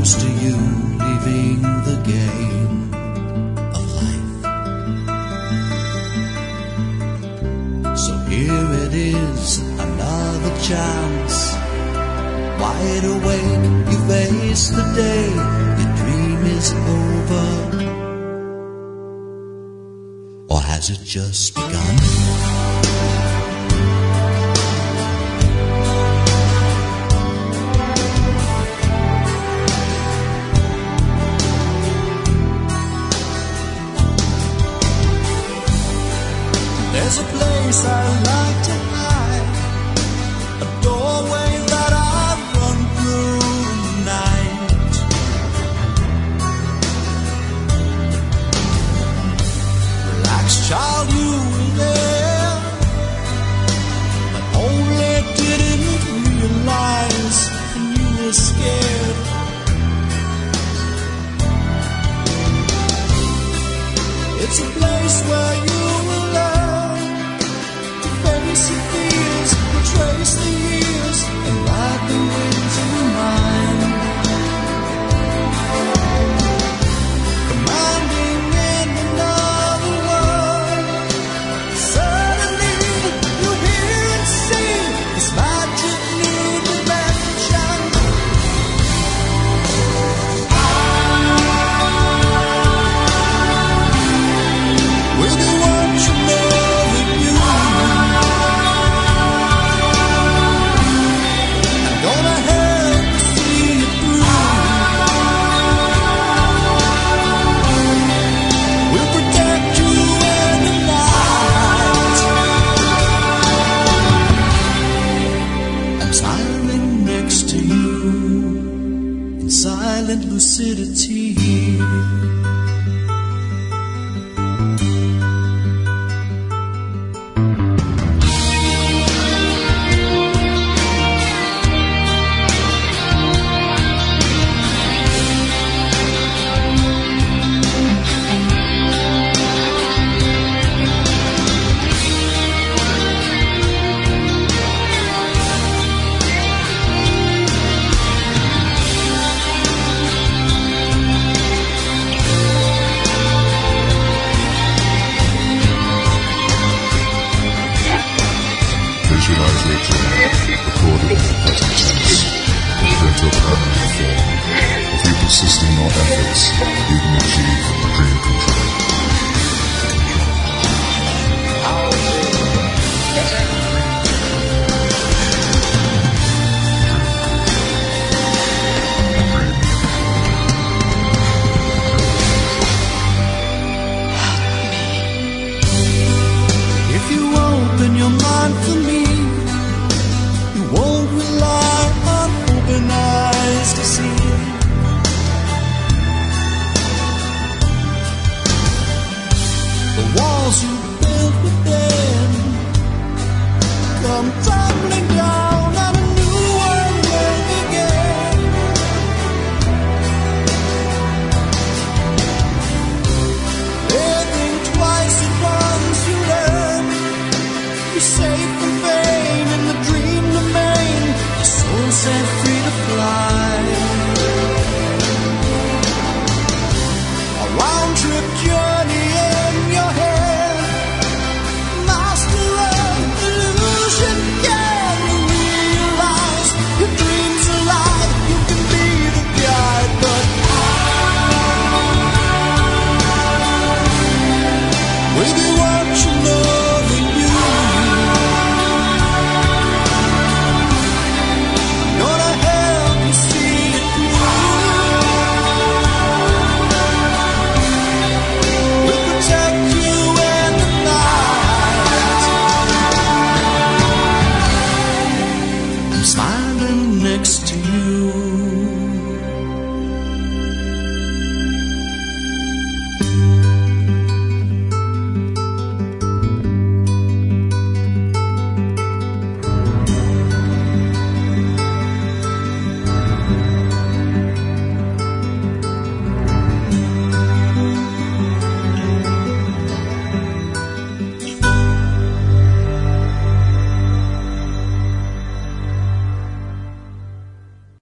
close to you, leaving the game of life. So here it is, another chance. Wide awake, you face the day, your dream is over. Or has it just begun? There's a place I like to hide, a doorway that I've run through the night. Relax, child, you were there, but only didn't realize when you were scared. It's a place where you will learn to face your fears, trace the years, and ride the winds of your mind. Commanding in another world, suddenly you hear and see this magic new dimension. We'll be watching over you. I'm gonna help you see it through. We'll protect you in the night. I'm smiling next to you in silent lucidity. Visualization recorded in the present tense, put into a permanent form. If you persist in your efforts, you can achieve dream control. If you open your mind for me, you won't rely on open eyes to see. The walls you built within come tumbling down and a new one will begin. Living twice at once you learn. You're safe from pain and the dream remain. Your soul set free to fly.